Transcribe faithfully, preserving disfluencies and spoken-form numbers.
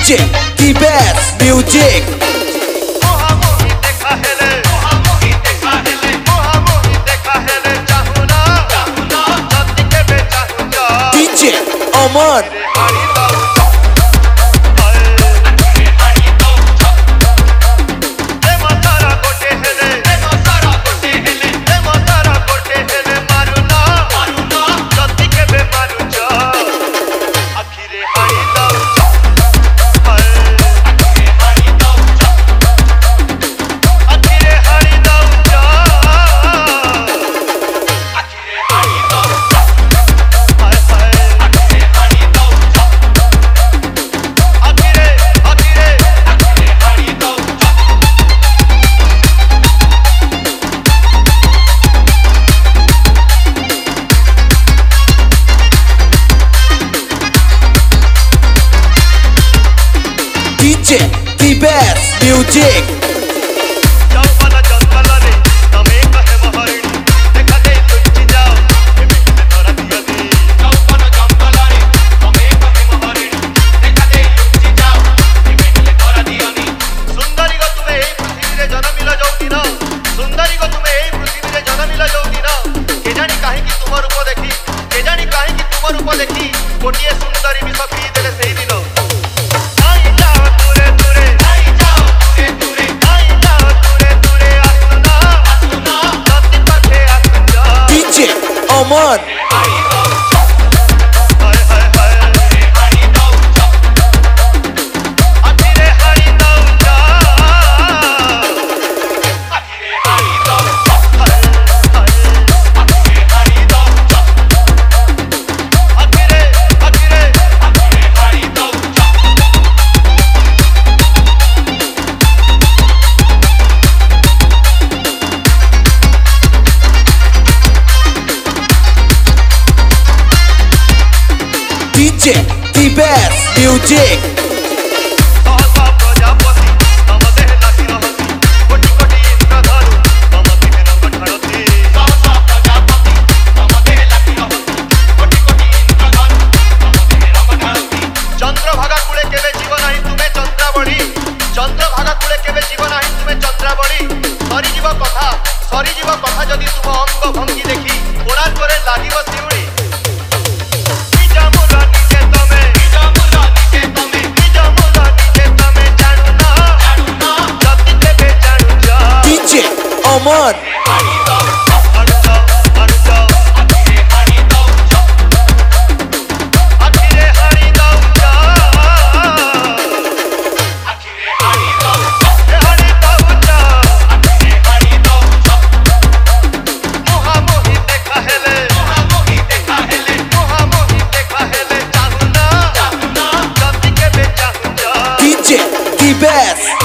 D J the best music. D J Aman. D J the best music. गोटे सुंदरी विष P देले सेही दिन D J Aman. D J the best music. Chandrabhaga कूले केबे जीव नाही तुमे चंद्रावली चंद्रभागा कूले केबे जीव नाही तुमे चंद्रावली सरी जीव कथा सरी जीव कथा जदि तुम अंग भंगी देखी ओरा करे लागिव Siuri D J Aman. D J the best.